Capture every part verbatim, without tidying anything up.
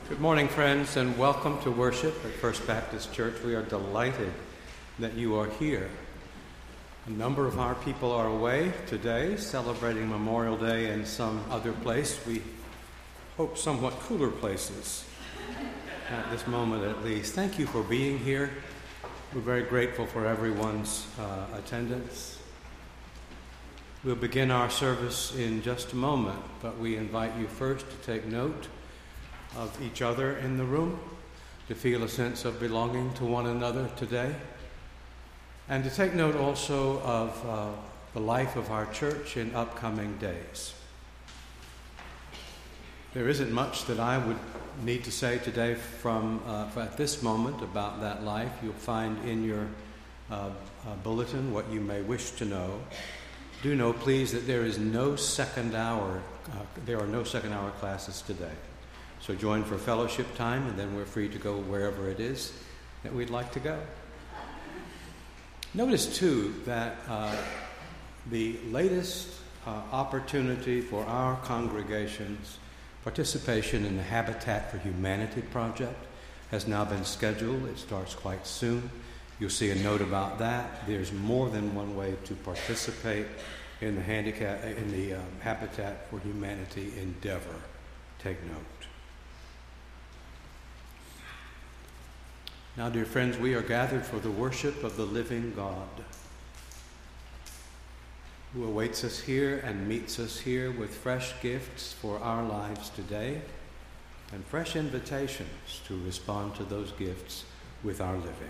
Good morning, friends, and welcome to worship at First Baptist Church. We are delighted that you are here. A number of our people are away today, celebrating Memorial Day in some other place. We hope somewhat cooler places at this moment, at least. Thank you for being here. We're very grateful for everyone's uh, attendance. We'll begin our service in just a moment, but we invite you first to take note of each other in the room, to feel a sense of belonging to one another today, and to take note also of uh, the life of our church in upcoming days. There isn't much that I would need to say today from uh, at this moment about that life. You'll find in your uh, uh, bulletin what you may wish to know. Do know, please, that there is no second hour, uh, there are no second hour classes today. So join for fellowship time, and then we're free to go wherever it is that we'd like to go. Notice, too, that uh, the latest uh, opportunity for our congregation's participation in the Habitat for Humanity project has now been scheduled. It starts quite soon. You'll see a note about that. There's more than one way to participate in the handicap in the uh, Habitat for Humanity endeavor. Take note. Now, dear friends, we are gathered for the worship of the living God, who awaits us here and meets us here with fresh gifts for our lives today and fresh invitations to respond to those gifts with our living.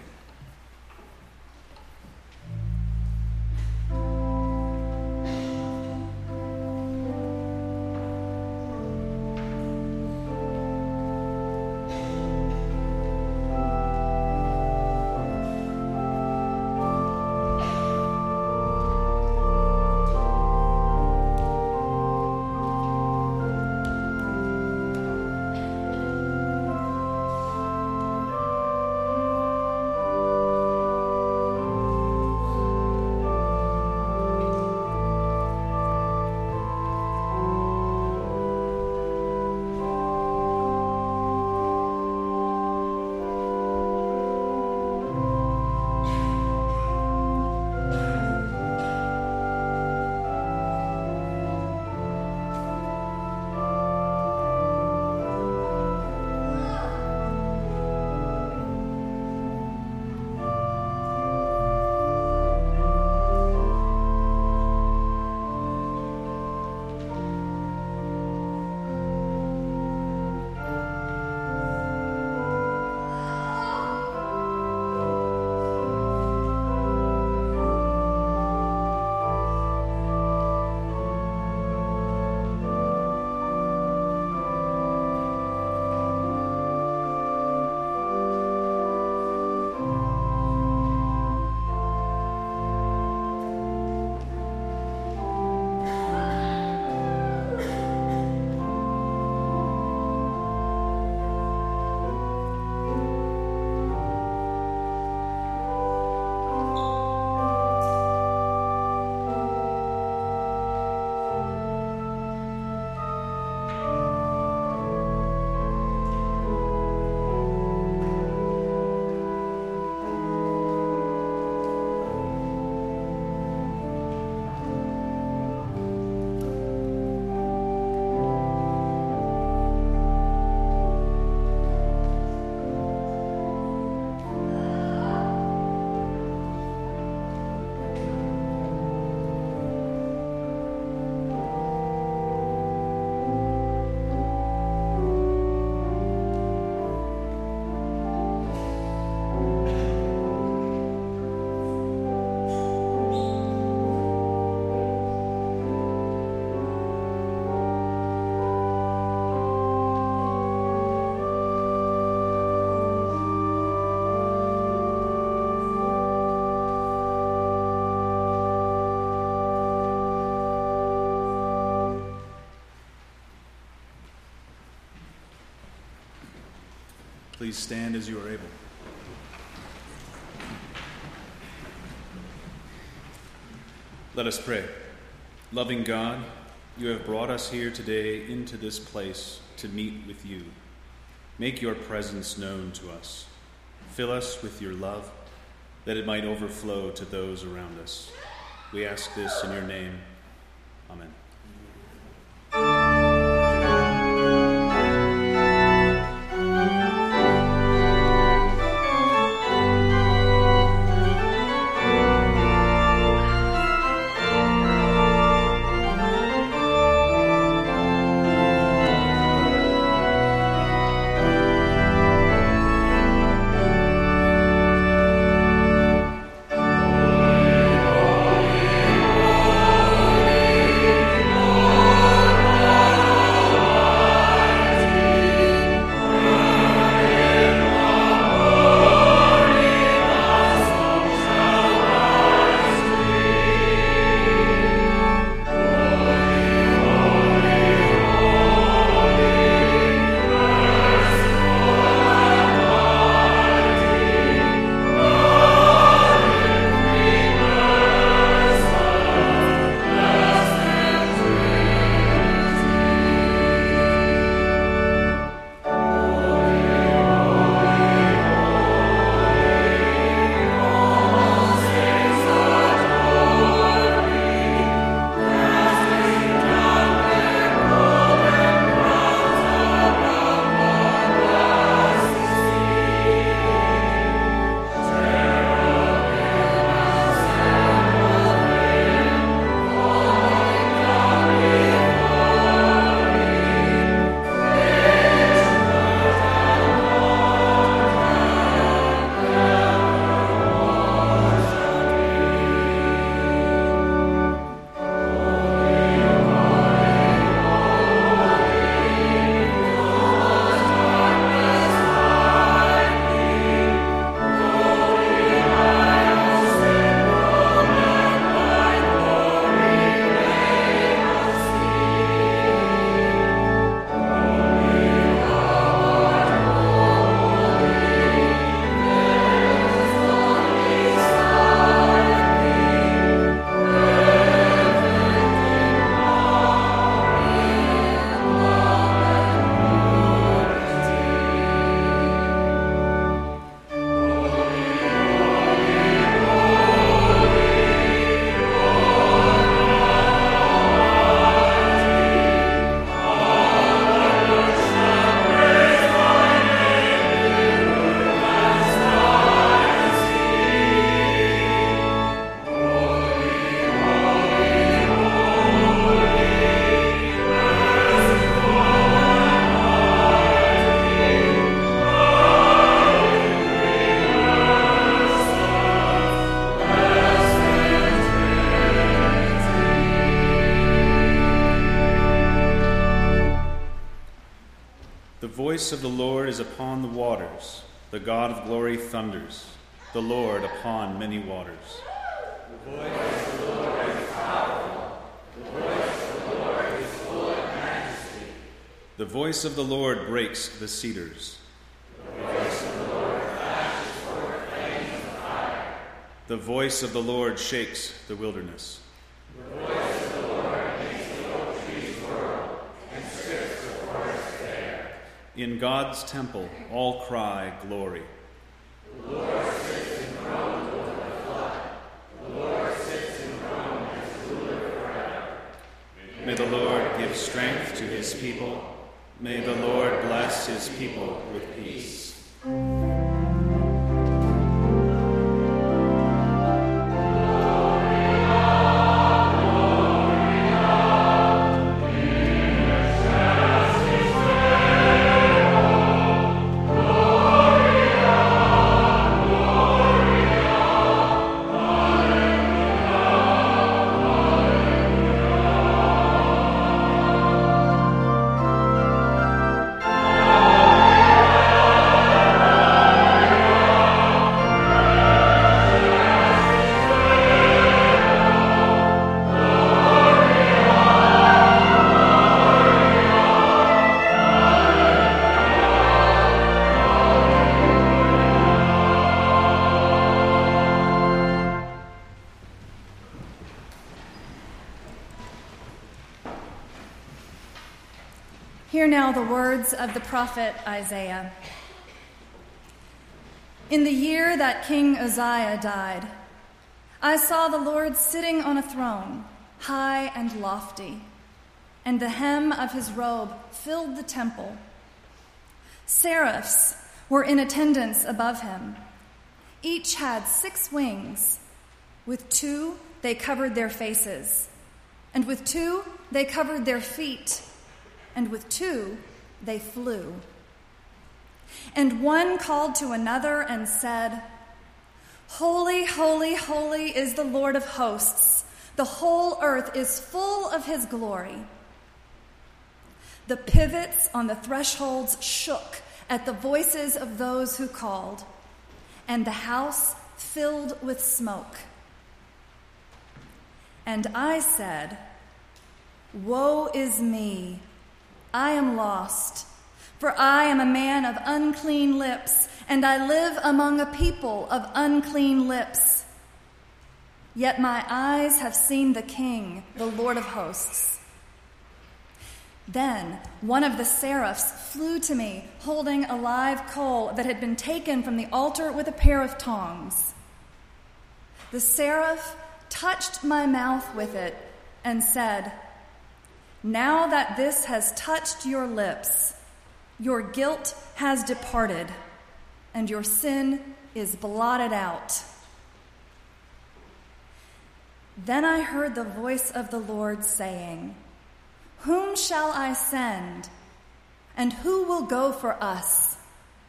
Please stand as you are able. Let us pray. Loving God, you have brought us here today into this place to meet with you. Make your presence known to us. Fill us with your love, that it might overflow to those around us. We ask this in your name. Amen. The voice of the Lord is upon the waters. The God of glory thunders. The Lord upon many waters. The voice of the Lord is powerful. The voice of the Lord is full of majesty. The voice of the Lord breaks the cedars. The voice of the Lord flashes forth flames of fire. The voice of the Lord shakes the wilderness. The voice of the Lord makes the oak trees whirl and strips the forest bare. In God's temple all cry glory. The Lord sits enthroned over the flood. The Lord sits enthroned as ruler forever. May the Lord give strength to his people. May the Lord bless his people with peace. Gloria, now the words of the prophet Isaiah. In the year that King Uzziah died, I saw the Lord sitting on a throne, high and lofty, and the hem of his robe filled the temple. Seraphs were in attendance above him. Each had six wings. With two they covered their faces, and with two they covered their feet, and with two they flew. And one called to another and said, "Holy, holy, holy is the Lord of hosts. The whole earth is full of his glory." The pivots on the thresholds shook at the voices of those who called, and the house filled with smoke. And I said, "Woe is me! I am lost, for I am a man of unclean lips, and I live among a people of unclean lips. Yet my eyes have seen the King, the Lord of hosts." Then one of the seraphs flew to me, holding a live coal that had been taken from the altar with a pair of tongs. The seraph touched my mouth with it and said, "Now that this has touched your lips, your guilt has departed, and your sin is blotted out." Then I heard the voice of the Lord saying, "Whom shall I send? And who will go for us?"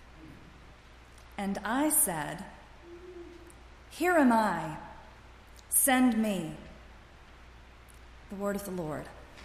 And I said, "Here am I. Send me." The word of the Lord.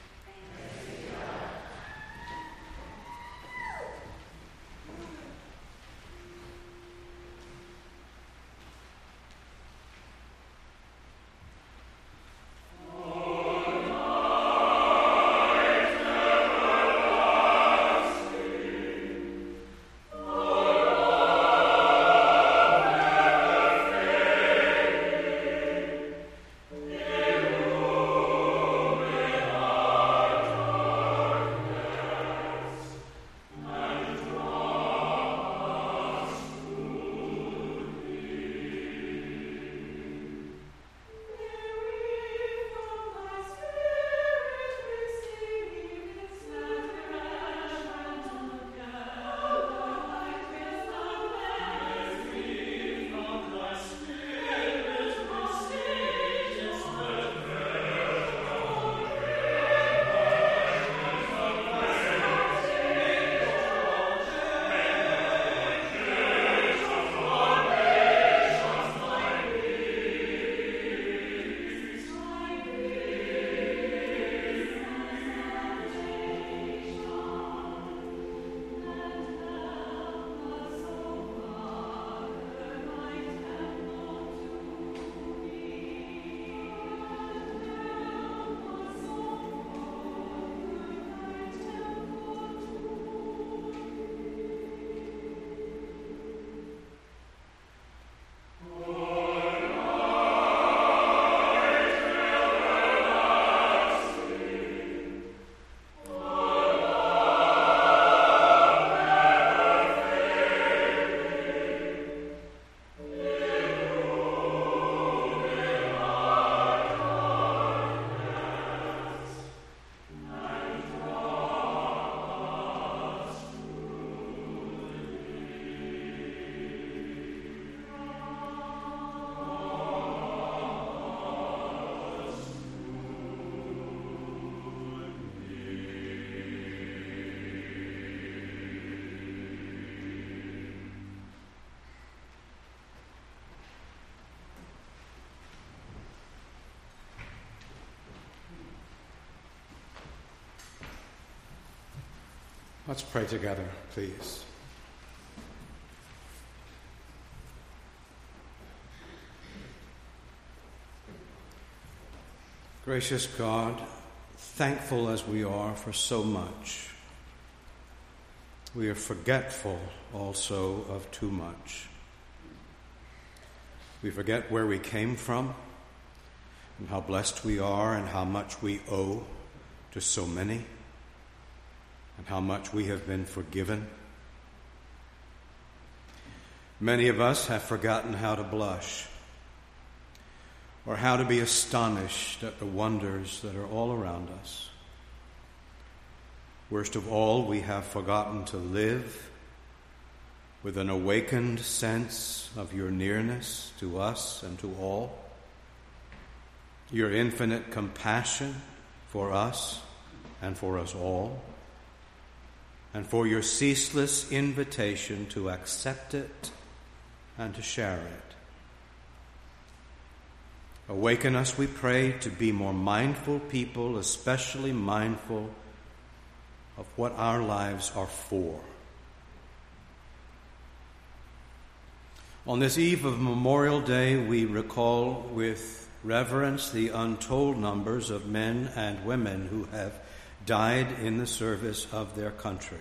Let's pray together, please. Gracious God, thankful as we are for so much, we are forgetful also of too much. We forget where we came from and how blessed we are and how much we owe to so many. and how much we have been forgiven. Many of us have forgotten how to blush or how to be astonished at the wonders that are all around us. Worst of all, we have forgotten to live with an awakened sense of your nearness to us and to all, your infinite compassion for us and for us all, and for your ceaseless invitation to accept it and to share it. Awaken us, we pray, to be more mindful people, especially mindful of what our lives are for. On this eve of Memorial Day, we recall with reverence the untold numbers of men and women who have died in the service of their country.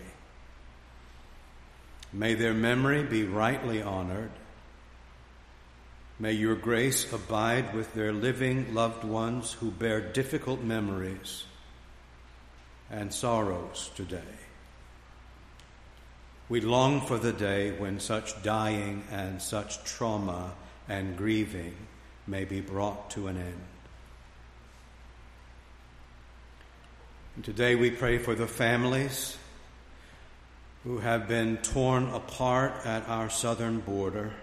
May their memory be rightly honored. May your grace abide with their living loved ones who bear difficult memories and sorrows today. We long for the day when such dying and such trauma and grieving may be brought to an end. And today we pray for the families who have been torn apart at our southern border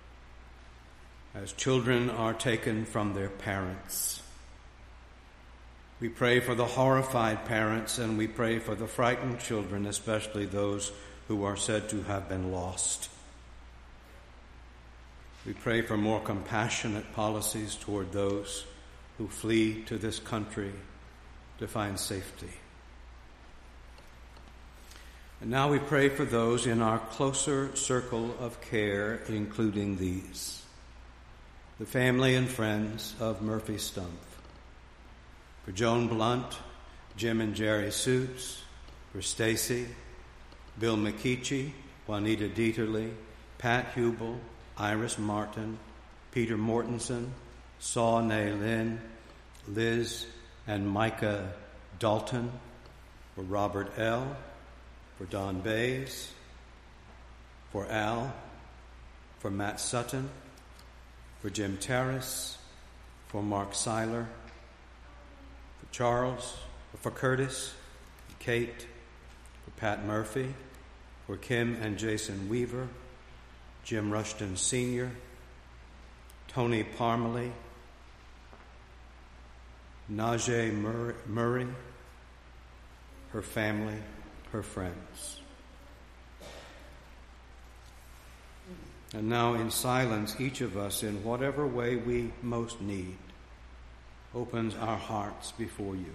as children are taken from their parents. We pray for the horrified parents, and we pray for the frightened children, especially those who are said to have been lost. We pray for more compassionate policies toward those who flee to this country to find safety. And now we pray for those in our closer circle of care, including these: the family and friends of Murphy Stumpf, for Joan Blunt, Jim and Jerry Suits, for Stacy, Bill McKeechee, Juanita Dieterle, Pat Hubel, Iris Martin, Peter Mortensen, Saw Nay Lynn, Liz and Micah Dalton, for Robert L., for Don Bays, for Al, for Matt Sutton, for Jim Terrace, for Mark Seiler, for Charles, for Curtis, for Kate, for Pat Murphy, for Kim and Jason Weaver, Jim Rushton Senior, Tony Parmalee, Najee Murray, her family, her friends. And now in silence, each of us, in whatever way we most need, opens our hearts before you.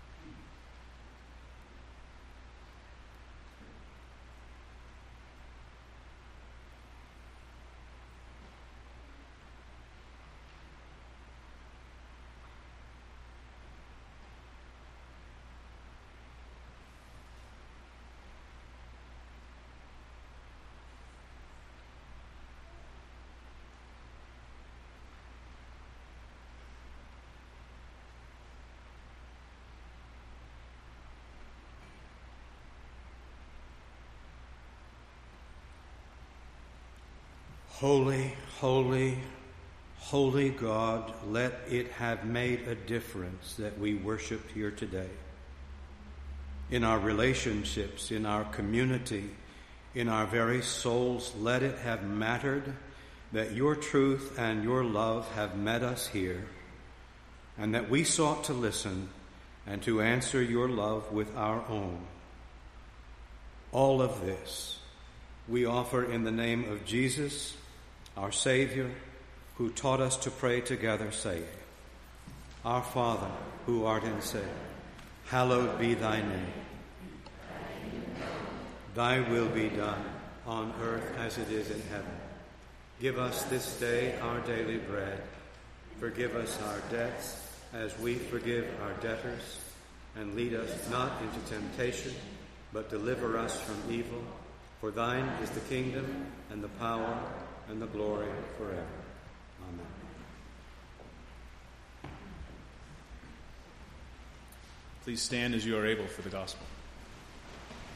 Holy, holy, holy God, let it have made a difference that we worshiped here today. In our relationships, in our community, in our very souls, let it have mattered that your truth and your love have met us here, and that we sought to listen and to answer your love with our own. All of this we offer in the name of Jesus, our Savior, who taught us to pray together, saying, Our Father, who art in heaven, hallowed be thy name. Thy will be done on earth as it is in heaven. Give us this day our daily bread. Forgive us our debts as we forgive our debtors. And lead us not into temptation, but deliver us from evil. For thine is the kingdom and the power and the glory forever. Amen. Please stand as you are able for the gospel.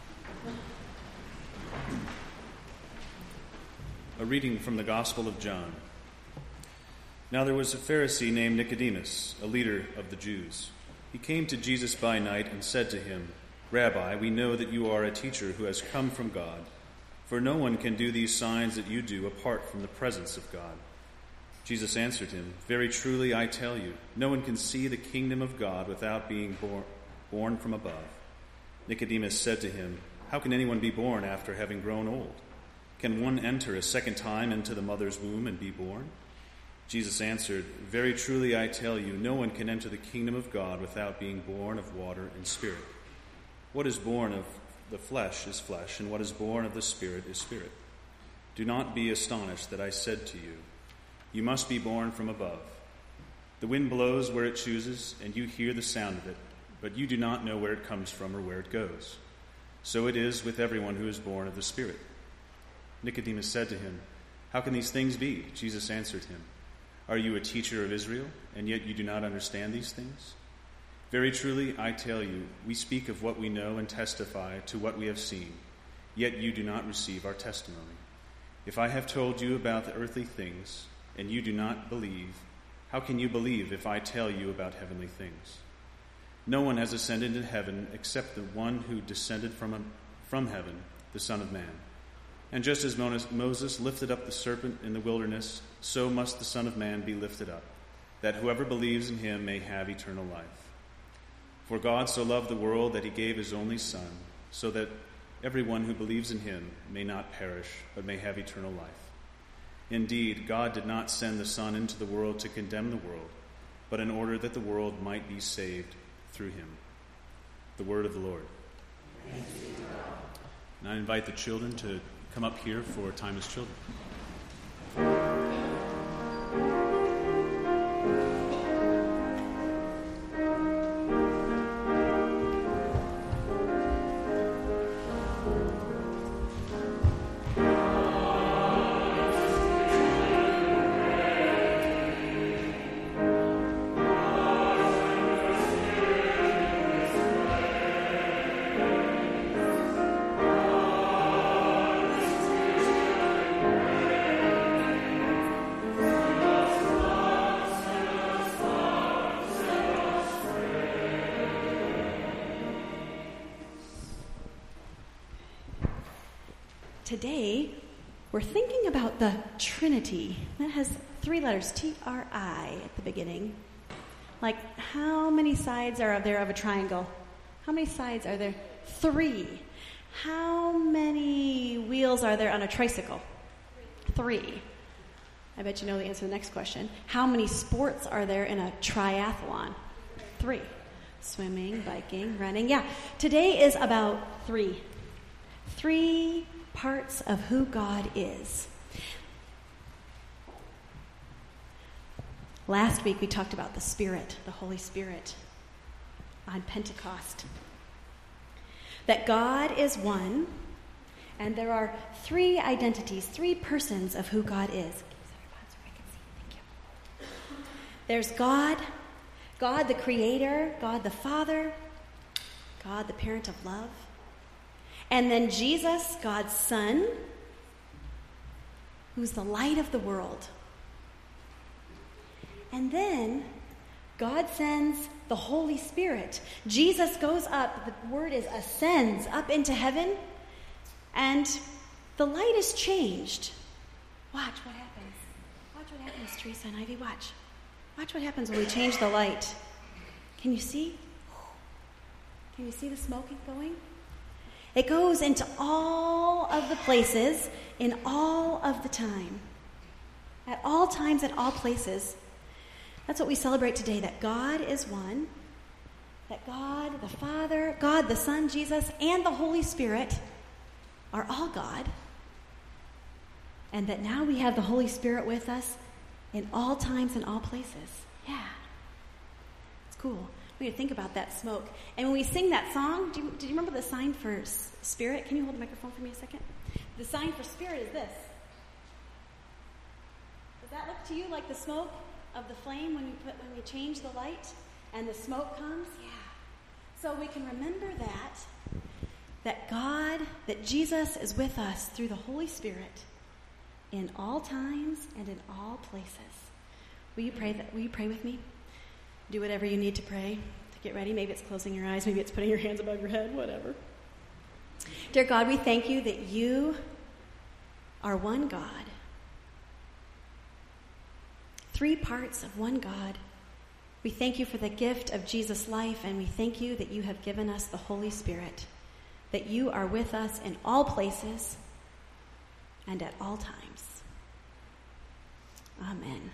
A reading from the Gospel of John. Now there was a Pharisee named Nicodemus, a leader of the Jews. He came to Jesus by night and said to him, "Rabbi, we know that you are a teacher who has come from God, for no one can do these signs that you do apart from the presence of God." Jesus answered him, "Very truly I tell you, no one can see the kingdom of God without being born, born from above." Nicodemus said to him, "How can anyone be born after having grown old? Can one enter a second time into the mother's womb and be born?" Jesus answered, "Very truly I tell you, no one can enter the kingdom of God without being born of water and spirit. What is born of the flesh is flesh, and what is born of the Spirit is spirit. Do not be astonished that I said to you, 'You must be born from above.' The wind blows where it chooses, and you hear the sound of it, but you do not know where it comes from or where it goes. So it is with everyone who is born of the Spirit." Nicodemus said to him, "How can these things be?" Jesus answered him, "Are you a teacher of Israel, and yet you do not understand these things? Very truly, I tell you, we speak of what we know and testify to what we have seen, yet you do not receive our testimony. If I have told you about the earthly things, and you do not believe, how can you believe if I tell you about heavenly things? No one has ascended into heaven except the one who descended from, from heaven, the Son of Man. And just as Moses lifted up the serpent in the wilderness, so must the Son of Man be lifted up, that whoever believes in him may have eternal life. For God so loved the world that he gave his only Son, so that everyone who believes in him may not perish, but may have eternal life. Indeed, God did not send the Son into the world to condemn the world, but in order that the world might be saved through him." The word of the Lord. And I invite the children to come up here for Time as Children. Today, we're thinking about the Trinity. That has three letters, T R I, at the beginning. Like, how many sides are there of a triangle? How many sides are there? Three. How many wheels are there on a tricycle? Three. I bet you know the answer to the next question. How many sports are there in a triathlon? Three. Swimming, biking, running. Yeah, today is about three. Three parts of who God is. Last week we talked about the Spirit, the Holy Spirit, on Pentecost. That God is one, and there are three identities, three persons of who God is. There's God, God the Creator, God the Father, God the Parent of love. And then Jesus, God's Son, who's the light of the world. And then God sends the Holy Spirit. Jesus goes up, the word is ascends up into heaven, and the light is changed. Watch what happens. Watch what happens, Teresa and Ivy, watch. Watch what happens when we change the light. Can you see? Can you see the smoke going? It goes into all of the places in all of the time. At all times, at all places. That's what we celebrate today, that God is one, that God the Father, God the Son, Jesus, and the Holy Spirit are all God, and that now we have the Holy Spirit with us in all times and all places. Yeah. It's cool. We need to think about that smoke. And when we sing that song, do you, do you remember the sign for s- spirit? Can you hold the microphone for me a second? The sign for spirit is this. Does that look to you like the smoke of the flame when we put when we change the light and the smoke comes? Yeah. So we can remember that that God, that Jesus is with us through the Holy Spirit in all times and in all places. Will you pray that? Will you pray with me? Do whatever you need to pray to get ready. Maybe it's closing your eyes. Maybe it's putting your hands above your head, whatever. Dear God, we thank you that you are one God. Three parts of one God. We thank you for the gift of Jesus' life, and we thank you that you have given us the Holy Spirit, that you are with us in all places and at all times. Amen.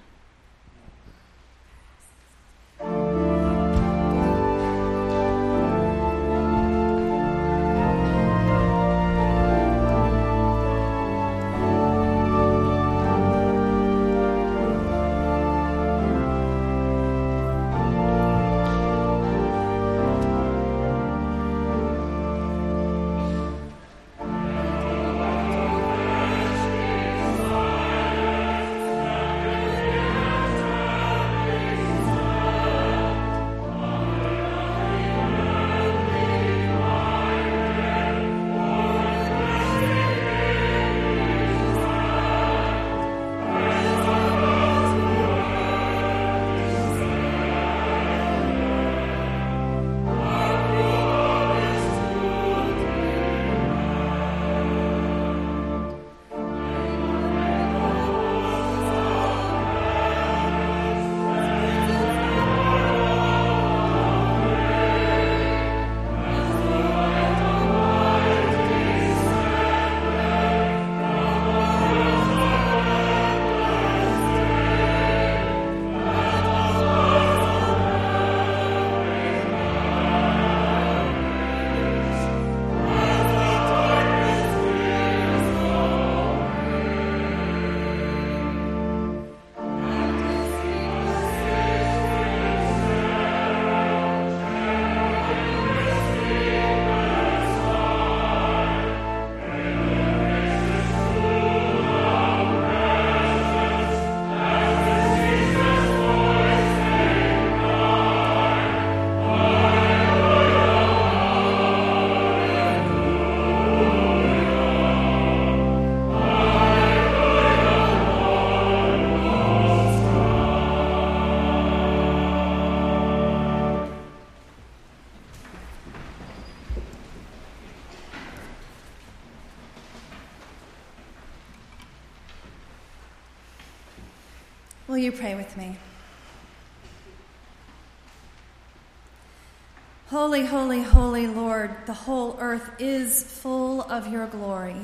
Will you pray with me? Holy, holy, holy Lord, the whole earth is full of your glory.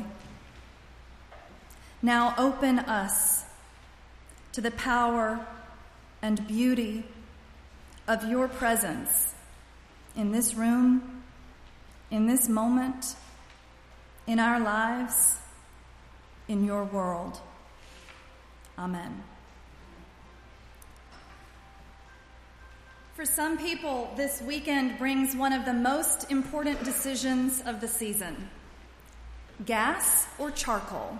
Now open us to the power and beauty of your presence in this room, in this moment, in our lives, in your world. Amen. For some people, this weekend brings one of the most important decisions of the season: gas or charcoal.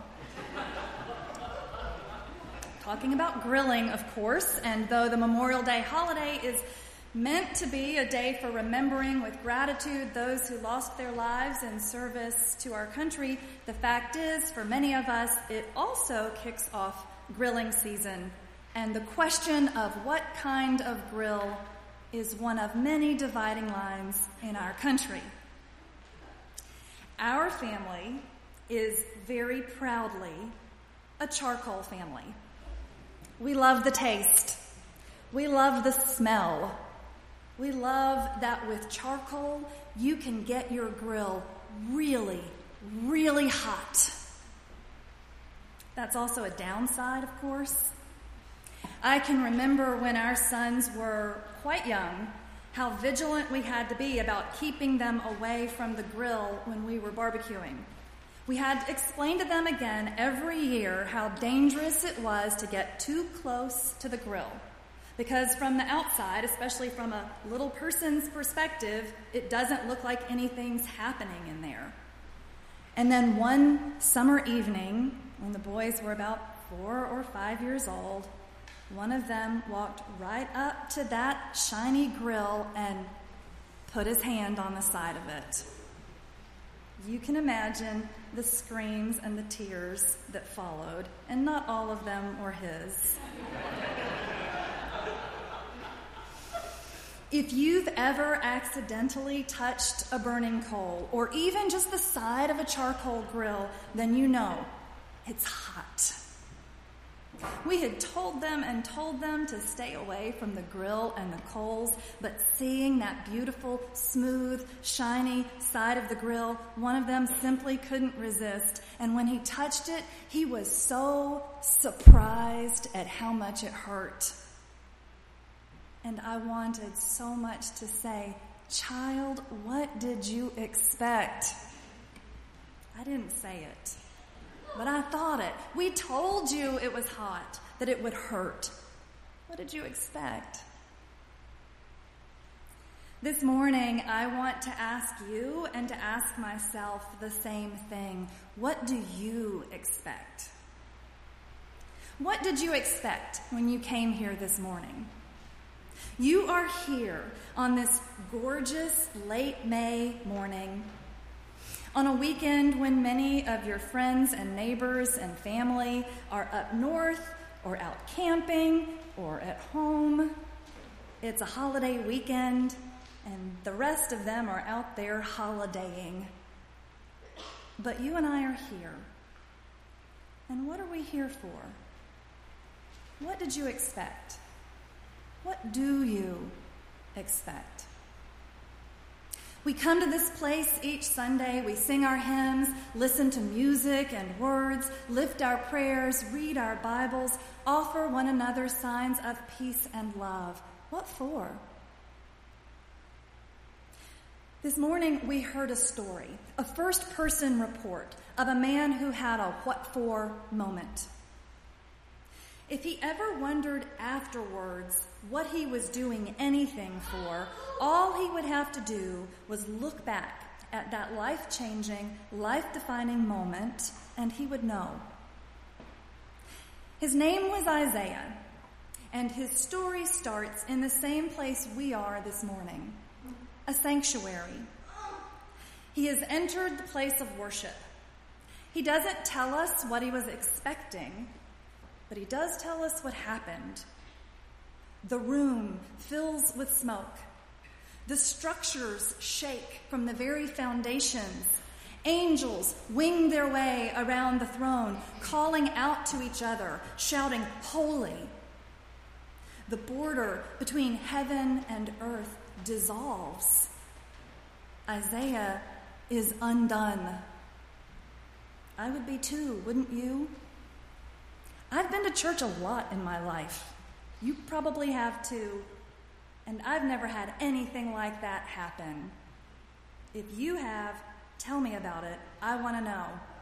Talking about grilling, of course, and though the Memorial Day holiday is meant to be a day for remembering with gratitude those who lost their lives in service to our country, the fact is, for many of us, it also kicks off grilling season. And the question of what kind of grill is one of many dividing lines in our country. Our family is very proudly a charcoal family. We love the taste. We love the smell. We love that with charcoal, you can get your grill really, really hot. That's also a downside, of course. I can remember when our sons were quite young, how vigilant we had to be about keeping them away from the grill when we were barbecuing. We had to explain to them again every year how dangerous it was to get too close to the grill. Because from the outside, especially from a little person's perspective, it doesn't look like anything's happening in there. And then one summer evening, when the boys were about four or five years old, one of them walked right up to that shiny grill and put his hand on the side of it. You can imagine the screams and the tears that followed, and not all of them were his. If you've ever accidentally touched a burning coal, or even just the side of a charcoal grill, then you know it's hot. We had told them and told them to stay away from the grill and the coals, but seeing that beautiful, smooth, shiny side of the grill, one of them simply couldn't resist. And when he touched it, he was so surprised at how much it hurt. And I wanted so much to say, "Child, what did you expect?" I didn't say it. But I thought it. We told you it was hot, that it would hurt. What did you expect? This morning, I want to ask you and to ask myself the same thing. What do you expect? What did you expect when you came here this morning? You are here on this gorgeous late May morning, on a weekend when many of your friends and neighbors and family are up north or out camping or at home. It's a holiday weekend, and the rest of them are out there holidaying. But you and I are here. And what are we here for? What did you expect? What do you expect? We come to this place each Sunday, we sing our hymns, listen to music and words, lift our prayers, read our Bibles, offer one another signs of peace and love. What for? This morning we heard a story, a first-person report of a man who had a what-for moment. If he ever wondered afterwards what he was doing anything for, all he would have to do was look back at that life-changing, life-defining moment, and he would know. His name was Isaiah, and his story starts in the same place we are this morning, a sanctuary. He has entered the place of worship. He doesn't tell us what he was expecting, but he does tell us what happened. The room fills with smoke. The structures shake from the very foundations. Angels wing their way around the throne, calling out to each other, shouting, "Holy." The border between heaven and earth dissolves. Isaiah is undone. I would be too, wouldn't you? I've been to church a lot in my life. You probably have too. And I've never had anything like that happen. If you have, tell me about it. I want to know.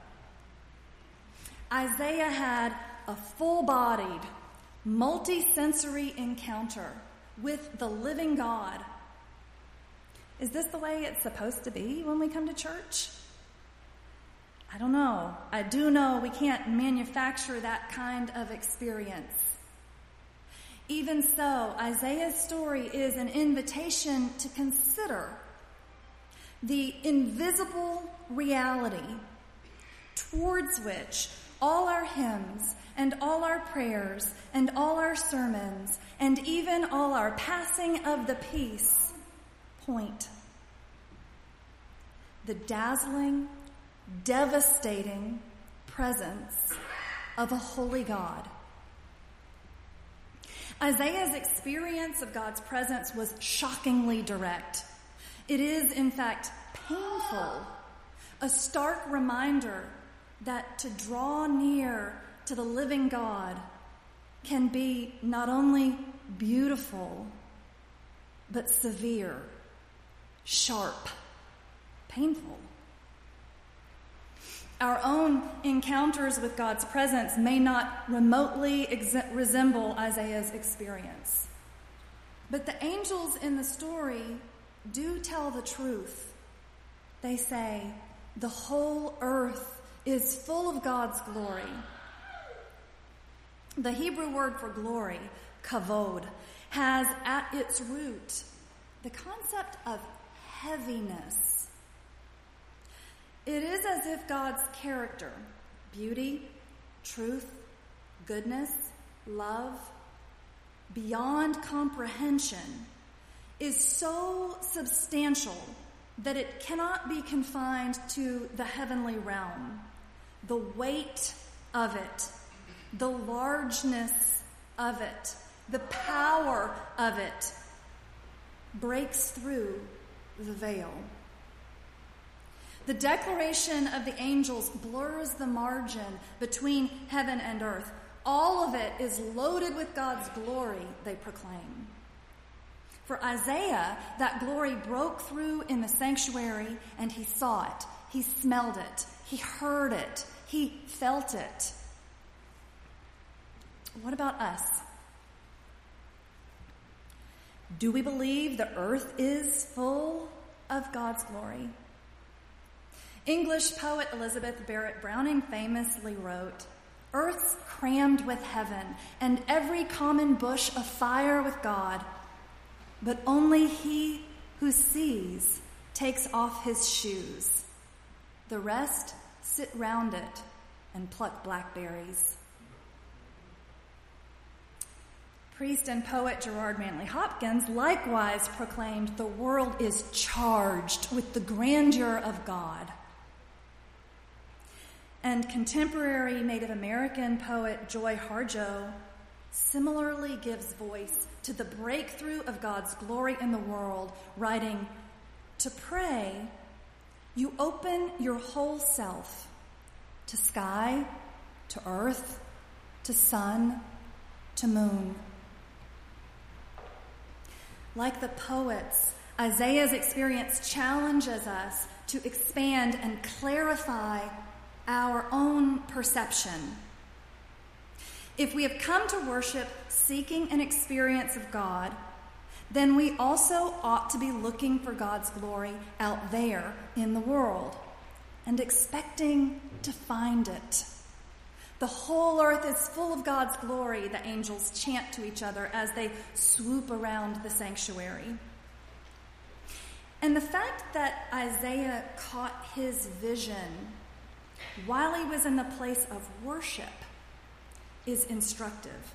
Isaiah had a full-bodied, multi-sensory encounter with the living God. Is this the way it's supposed to be when we come to church? I don't know. I do know we can't manufacture that kind of experience. Even so, Isaiah's story is an invitation to consider the invisible reality towards which all our hymns and all our prayers and all our sermons and even all our passing of the peace point. The dazzling, devastating presence of a holy God. Isaiah's experience of God's presence was shockingly direct. It is, in fact, painful, a stark reminder that to draw near to the living God can be not only beautiful, but severe, sharp, painful. Our own encounters with God's presence may not remotely ex- resemble Isaiah's experience. But the angels in the story do tell the truth. They say, the whole earth is full of God's glory. The Hebrew word for glory, kavod, has at its root the concept of heaviness. It is as if God's character, beauty, truth, goodness, love, beyond comprehension, is so substantial that it cannot be confined to the heavenly realm. The weight of it, the largeness of it, the power of it breaks through the veil. The declaration of the angels blurs the margin between heaven and earth. All of it is loaded with God's glory, they proclaim. For Isaiah, that glory broke through in the sanctuary, and he saw it, he smelled it, he heard it, he felt it. What about us? Do we believe the earth is full of God's glory? English poet Elizabeth Barrett Browning famously wrote, "Earth's crammed with heaven, and every common bush afire with God. But only he who sees takes off his shoes. The rest sit round it and pluck blackberries." Priest and poet Gerard Manley Hopkins likewise proclaimed the world is charged with the grandeur of God. And contemporary Native American poet Joy Harjo similarly gives voice to the breakthrough of God's glory in the world, writing, "To pray, you open your whole self to sky, to earth, to sun, to moon." Like the poets, Isaiah's experience challenges us to expand and clarify our own perception. If we have come to worship seeking an experience of God, then we also ought to be looking for God's glory out there in the world and expecting to find it. The whole earth is full of God's glory, the angels chant to each other as they swoop around the sanctuary. And the fact that Isaiah caught his vision while he was in the place of worship is instructive.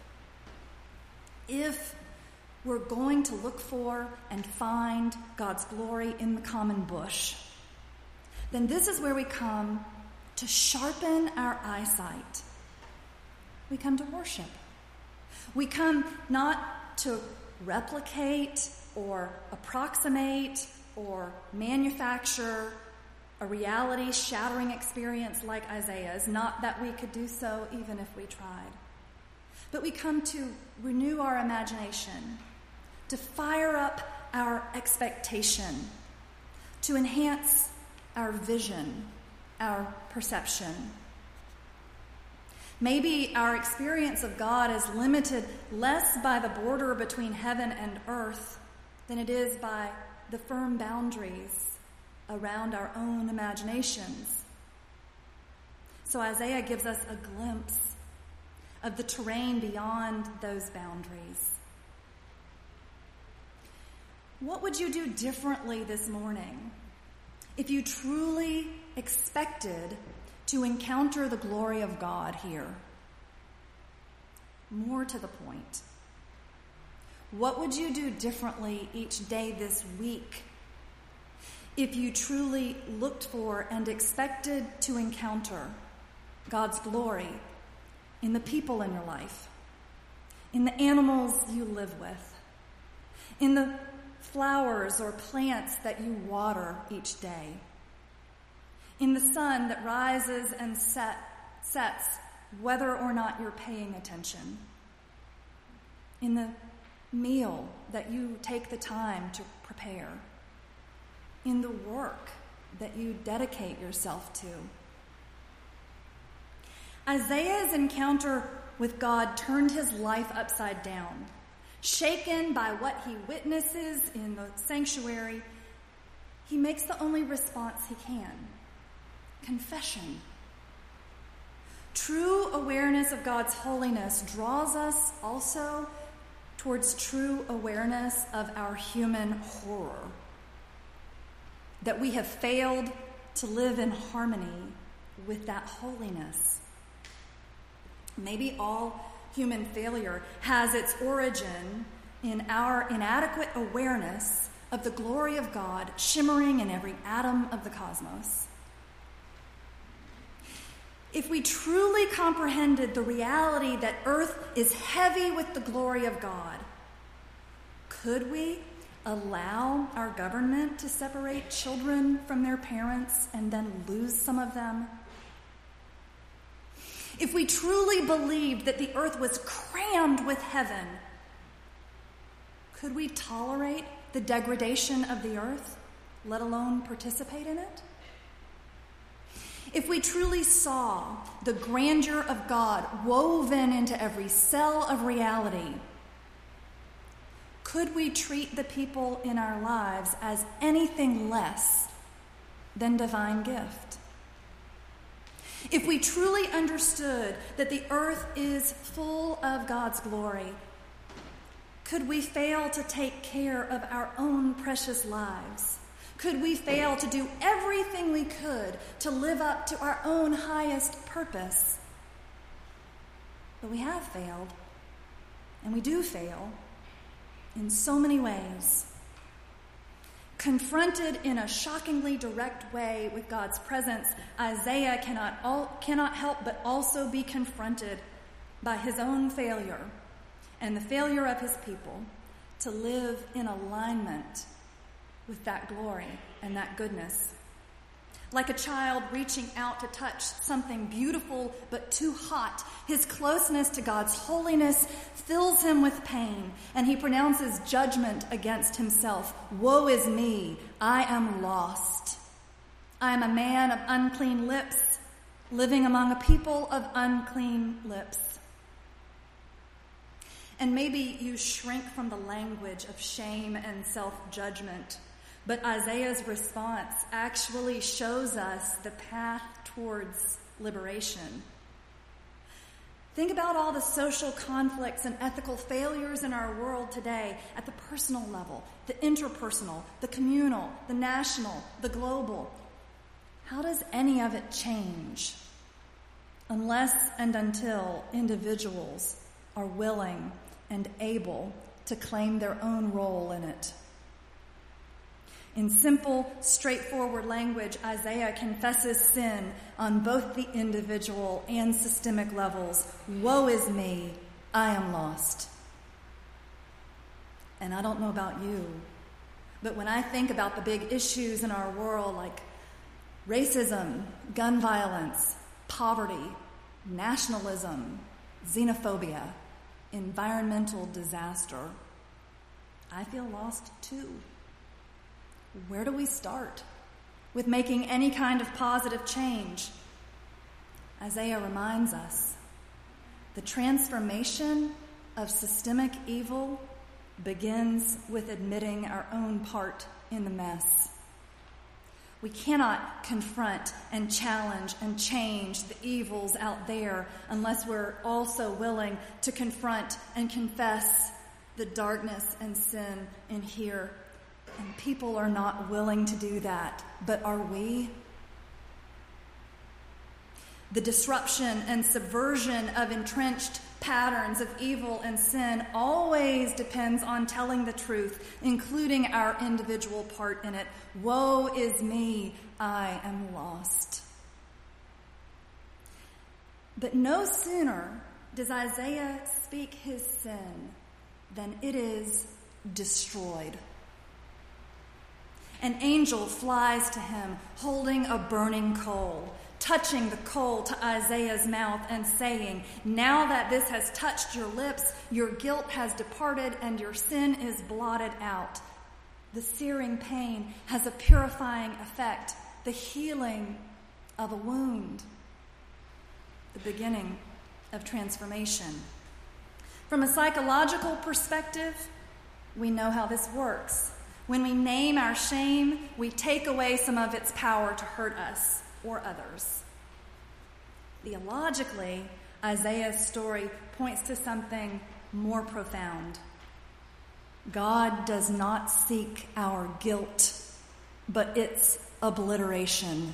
If we're going to look for and find God's glory in the common bush, then this is where we come to sharpen our eyesight. We come to worship. We come not to replicate or approximate or manufacture a reality-shattering experience like Isaiah's, not that we could do so even if we tried. But we come to renew our imagination, to fire up our expectation, to enhance our vision, our perception. Maybe our experience of God is limited less by the border between heaven and earth than it is by the firm boundaries around our own imaginations. So Isaiah gives us a glimpse of the terrain beyond those boundaries. What would you do differently this morning if you truly expected to encounter the glory of God here? More to the point, what would you do differently each day this week if you truly looked for and expected to encounter God's glory in the people in your life, in the animals you live with, in the flowers or plants that you water each day, in the sun that rises and set, sets whether or not you're paying attention, in the meal that you take the time to prepare, in the work that you dedicate yourself to? Isaiah's encounter with God turned his life upside down. Shaken by what he witnesses in the sanctuary, he makes the only response he can: confession. True awareness of God's holiness draws us also towards true awareness of our human horror. That we have failed to live in harmony with that holiness. Maybe all human failure has its origin in our inadequate awareness of the glory of God shimmering in every atom of the cosmos. If we truly comprehended the reality that earth is heavy with the glory of God, could we allow our government to separate children from their parents and then lose some of them? If we truly believed that the earth was crammed with heaven, could we tolerate the degradation of the earth, let alone participate in it? If we truly saw the grandeur of God woven into every cell of reality, could we treat the people in our lives as anything less than divine gift? If we truly understood that the earth is full of God's glory, could we fail to take care of our own precious lives? Could we fail to do everything we could to live up to our own highest purpose? But we have failed, and we do fail in so many ways. Confronted in a shockingly direct way with God's presence, Isaiah cannot, all, cannot help but also be confronted by his own failure and the failure of his people to live in alignment with that glory and that goodness. Like a child reaching out to touch something beautiful but too hot, his closeness to God's holiness fills him with pain, and he pronounces judgment against himself. Woe is me, I am lost. I am a man of unclean lips, living among a people of unclean lips. And maybe you shrink from the language of shame and self-judgment, but Isaiah's response actually shows us the path towards liberation. Think about all the social conflicts and ethical failures in our world today at the personal level, the interpersonal, the communal, the national, the global. How does any of it change unless and until individuals are willing and able to claim their own role in it? In simple, straightforward language, Isaiah confesses sin on both the individual and systemic levels. Woe is me, I am lost. And I don't know about you, but when I think about the big issues in our world like racism, gun violence, poverty, nationalism, xenophobia, environmental disaster, I feel lost too. Where do we start with making any kind of positive change? Isaiah reminds us the transformation of systemic evil begins with admitting our own part in the mess. We cannot confront and challenge and change the evils out there unless we're also willing to confront and confess the darkness and sin in here. And people are not willing to do that, but are we? The disruption and subversion of entrenched patterns of evil and sin always depends on telling the truth, including our individual part in it. Woe is me, I am lost. But no sooner does Isaiah speak his sin than it is destroyed. An angel flies to him, holding a burning coal, touching the coal to Isaiah's mouth and saying, "Now that this has touched your lips, your guilt has departed and your sin is blotted out." The searing pain has a purifying effect, the healing of a wound, the beginning of transformation. From a psychological perspective, we know how this works. When we name our shame, we take away some of its power to hurt us or others. Theologically, Isaiah's story points to something more profound. God does not seek our guilt, but its obliteration.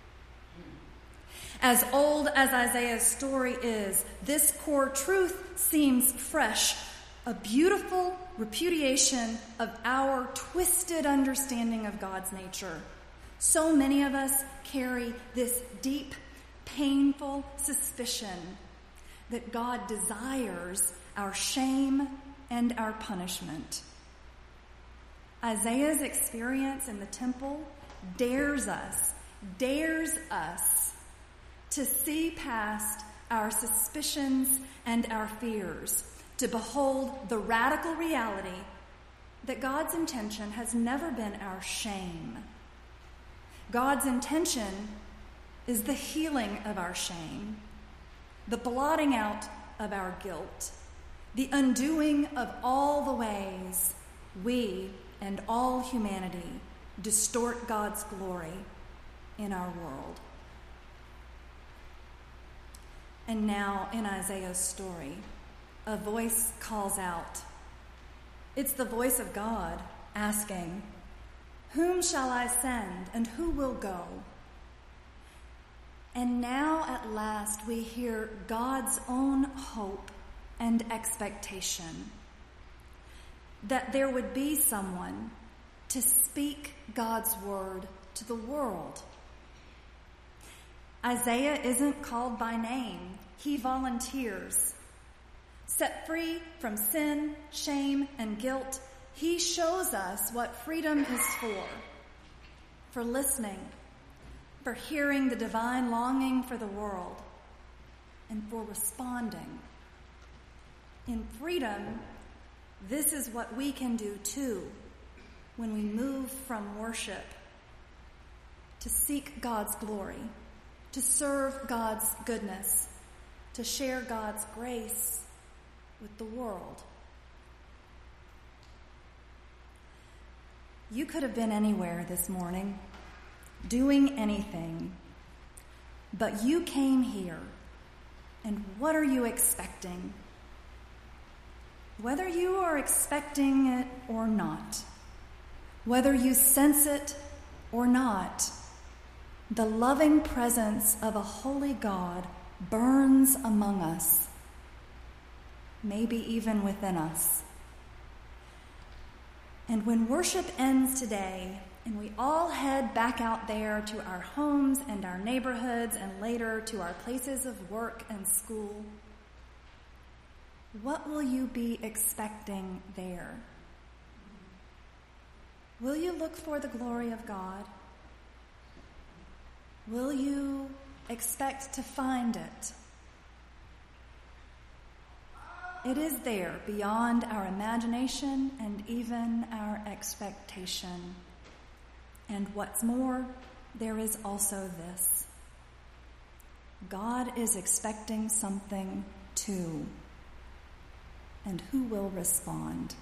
As old as Isaiah's story is, this core truth seems fresh, a beautiful repudiation of our twisted understanding of God's nature. So many of us carry this deep, painful suspicion that God desires our shame and our punishment. Isaiah's experience in the temple dares us, dares us to see past our suspicions and our fears, to behold the radical reality that God's intention has never been our shame. God's intention is the healing of our shame, the blotting out of our guilt, the undoing of all the ways we and all humanity distort God's glory in our world. And now, in Isaiah's story, a voice calls out. It's the voice of God asking, "Whom shall I send, and who will go?" And now at last we hear God's own hope and expectation that there would be someone to speak God's word to the world. Isaiah isn't called by name. He volunteers. Set free from sin, shame, and guilt, he shows us what freedom is for. For listening, for hearing the divine longing for the world, and for responding. In freedom, this is what we can do too when we move from worship to seek God's glory, to serve God's goodness, to share God's grace with the world. You could have been anywhere this morning, doing anything, but you came here, and what are you expecting? Whether you are expecting it or not, whether you sense it or not, the loving presence of a holy God burns among us, maybe even within us. And when worship ends today, and we all head back out there to our homes and our neighborhoods and later to our places of work and school, what will you be expecting there? Will you look for the glory of God? Will you expect to find it? It is there beyond our imagination and even our expectation. And what's more, there is also this. God is expecting something too. And who will respond?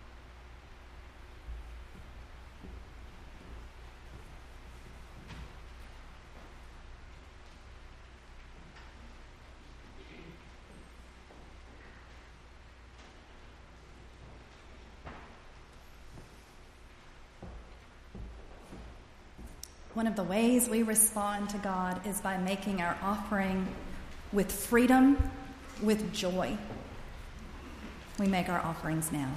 One of the ways we respond to God is by making our offering with freedom, with joy. We make our offerings now.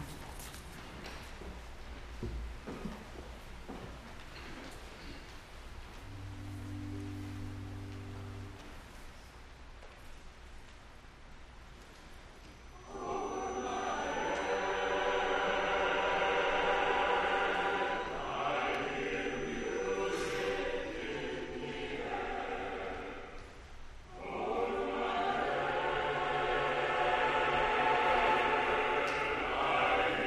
I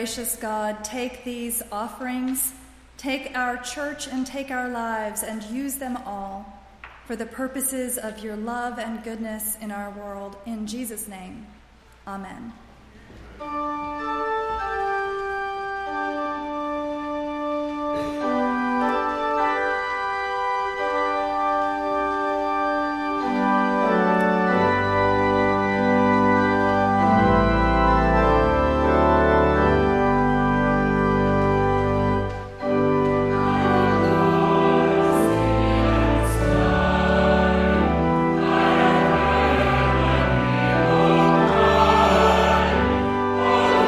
gracious God, take these offerings, take our church and take our lives, and use them all for the purposes of your love and goodness in our world. In Jesus' name, amen. Oh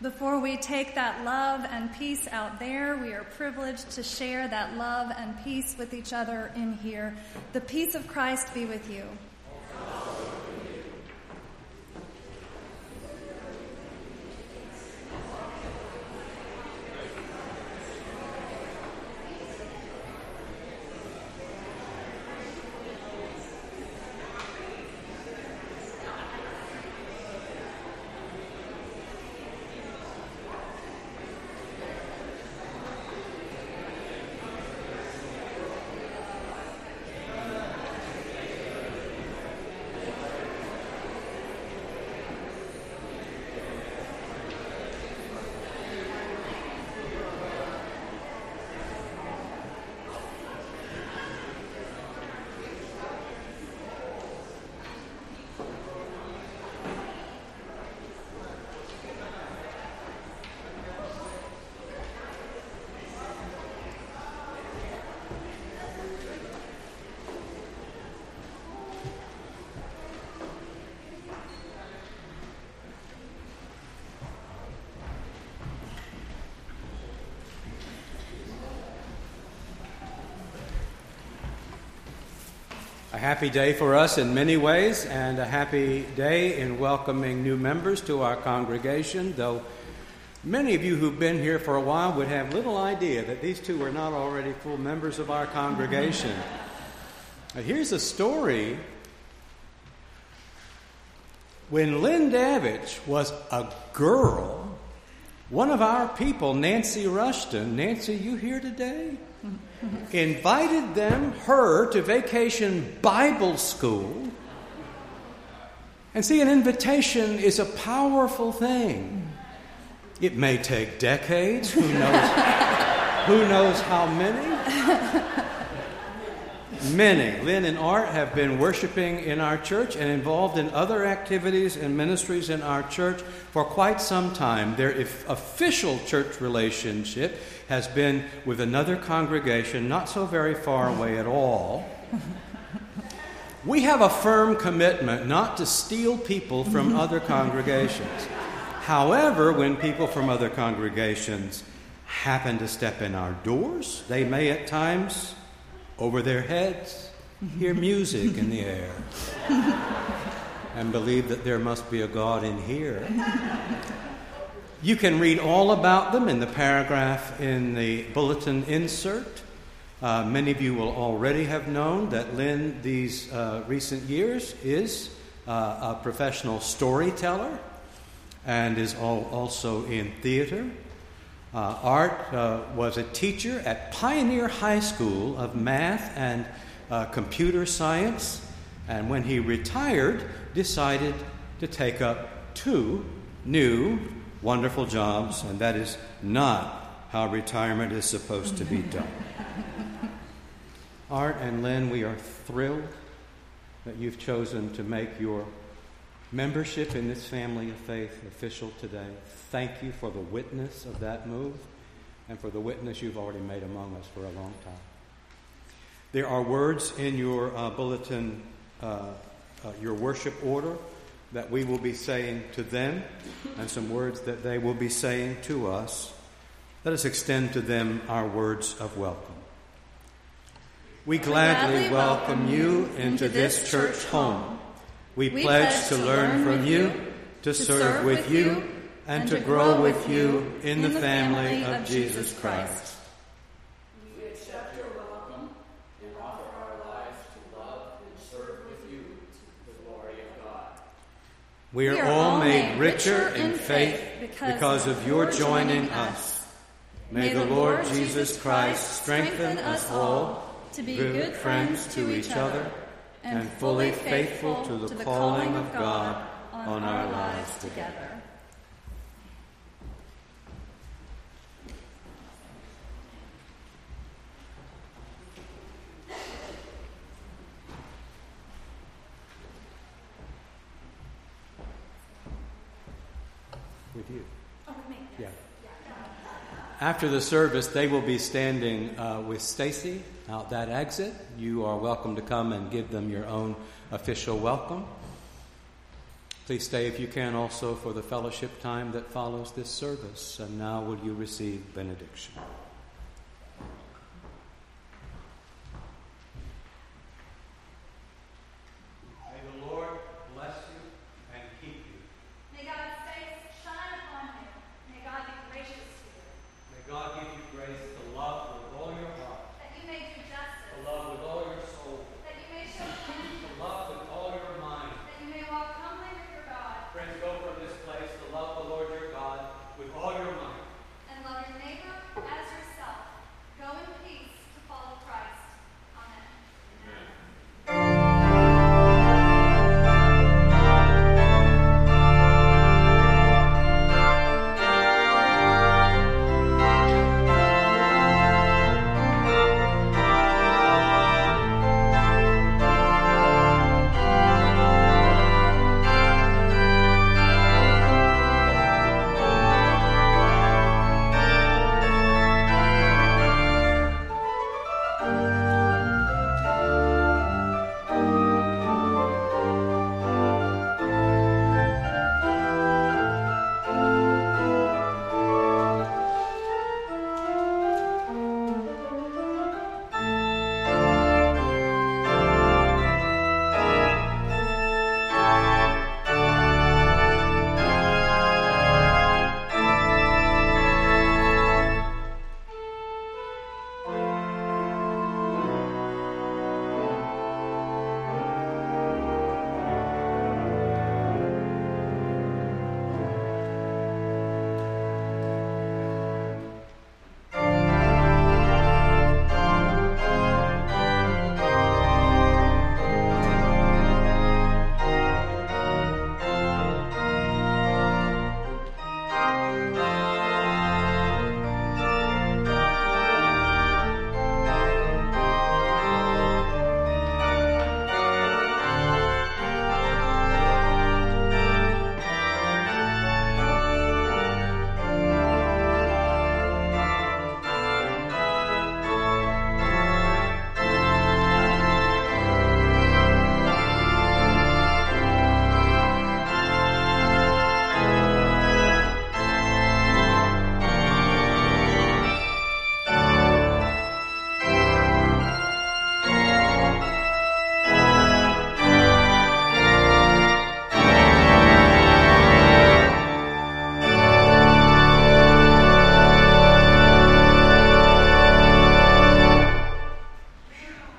before we take that love and peace out there, we are privileged to share that love and peace with each other in here. The peace of Christ be with you. A happy day for us in many ways, and a happy day in welcoming new members to our congregation, though many of you who've been here for a while would have little idea that these two are not already full members of our congregation. Now, here's a story. When Lynn Davich was a girl, one of our people, Nancy Rushton, Nancy, you here today? Invited them, her, to Vacation Bible School. And see, an invitation is a powerful thing. It may take decades, who knows, who knows how many? Many. Lynn and Art have been worshiping in our church and involved in other activities and ministries in our church for quite some time. Their official church relationship has been with another congregation not so very far away at all. We have a firm commitment not to steal people from other congregations. However, when people from other congregations happen to step in our doors, they may at times, over their heads, hear music in the air and believe that there must be a God in here. You can read all about them in the paragraph in the bulletin insert. Uh, many of you will already have known that Lynn, these uh, recent years, is uh, a professional storyteller and is all, also in theater. Uh, Art uh, was a teacher at Pioneer High School of Math and uh, Computer Science, and when he retired, decided to take up two new wonderful jobs, and that is not how retirement is supposed to be done. Art and Lynn, we are thrilled that you've chosen to make your membership in this family of faith official today. Thank you for the witness of that move and for the witness you've already made among us for a long time. There are words in your uh, bulletin, uh, uh, your worship order, that we will be saying to them, and some words that they will be saying to us. Let us extend to them our words of welcome. We gladly welcome you into this church home. We pledge to learn from you, to serve with you, and to grow with you in the family of Jesus Christ. We accept your welcome and offer our lives to love and serve with you to the glory of God. We are all made richer in faith because of your joining us. May the Lord Jesus Christ strengthen us all to be good friends to each other and fully faithful to the calling of God on our lives together. With you. Oh, with me. Yeah. After the service, they will be standing uh, with Stacy out that exit. You are welcome to come and give them your own official welcome. Please stay if you can also for the fellowship time that follows this service. And now will you receive benediction.